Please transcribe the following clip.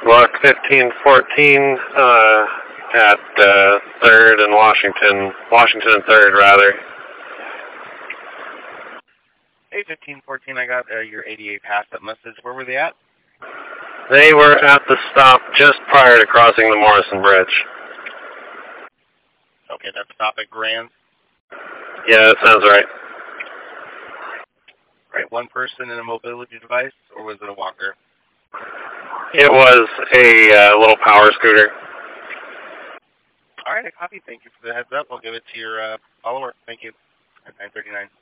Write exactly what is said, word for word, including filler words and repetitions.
Block fifteen fourteen uh, at uh, third and Washington, Washington and third rather. Hey, fifteen fourteen, I got uh, your eighty-eight pass-up message. Where were they at? They were at the stop just prior to crossing the Morrison Bridge. Okay, that stop at Grand? Yeah, that sounds right. Right, one person in a mobility device, or was it a walker? It was a uh, little power scooter. All right, I copy. Thank you for the heads up. I'll give it to your uh, follower. Thank you. At nine thirty-nine.